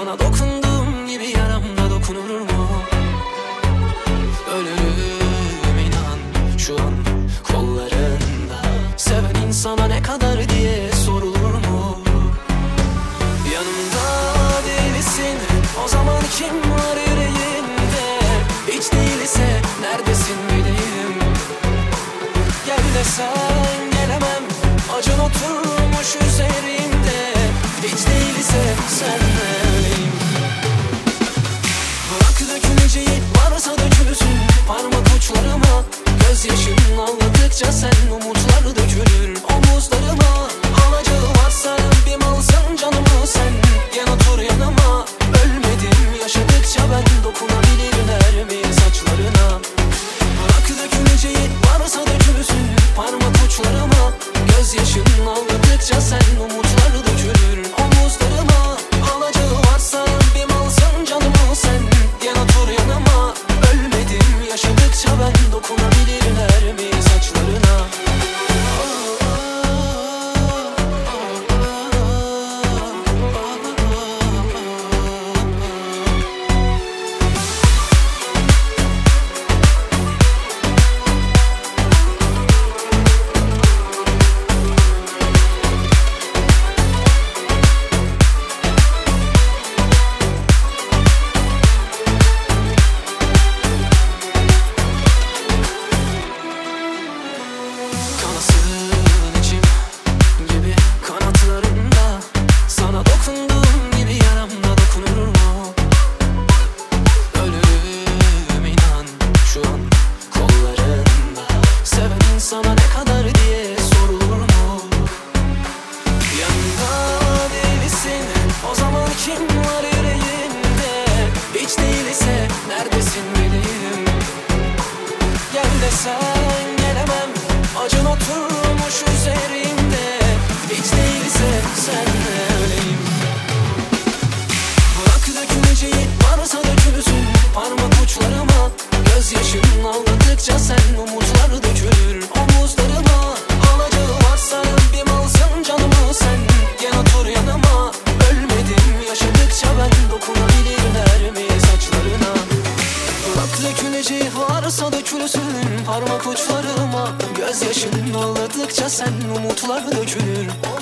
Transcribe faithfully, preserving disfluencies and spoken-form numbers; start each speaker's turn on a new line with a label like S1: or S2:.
S1: Sana dokunduğum gibi yaramda dokunur mu? Ölürüm inan şu an kollarında. Seven insana ne kadar diye sorulur mu? Yanımda değilsin, o zaman kim var yüreğinde? Hiç değilse neredesin bileyim. Gel desen gelemem, acın oturmuş üzerimde. Hiç değilse senle öleyim. Bırak döküleceği varsa dökülsün parmak uçlarıma. Gözyaşın ağladıkça sen umutlar dökülür omuzlarıma. Alacağı varsa bir malsın canımı sen. Gel otur yanıma, ölmedim yaşadıkça ben. Dokunabilirler mi saçlarına? Bırak döküleceği varsa dökülsün parmak uçlarıma. Gözyaşın ağladıkça sen umutlar dökülür omuzlarıma. Alacağı varsa bir malsın canımı sen. Gel otur yanıma, ölmedim yaşadıkça ben. Dokunabilirler mi saçlarına? Kanasın içim gibi kanatlarında. Sana dokunduğum gibi yaramda dokunur mu? Ölürüm inan şu an kollarında. Seven insana ne kadar diye sorulur mu? Yanında değilsin, o zaman kim var yüreğinde? Hiç değilse neredesin bileyim. Gel desen gelemem, acın oturmuş üzerimde. Hiç değilse senle öleyim. Bırak döküleceği varsa dökülsün parmak uçlarıma. Gözyaşın ağladıkça sen umutlar dökülür omuzlarıma. Alacağı varsa bir malsın canımı sen. Gel otur yanıma, ölmedim yaşadıkça ben. Dokunabilirler mi saçlarına? Bırak döküleceği varsa dökülsün parmak uçlarıma. Gözyaşın ağladıkça sen umutlar dökülür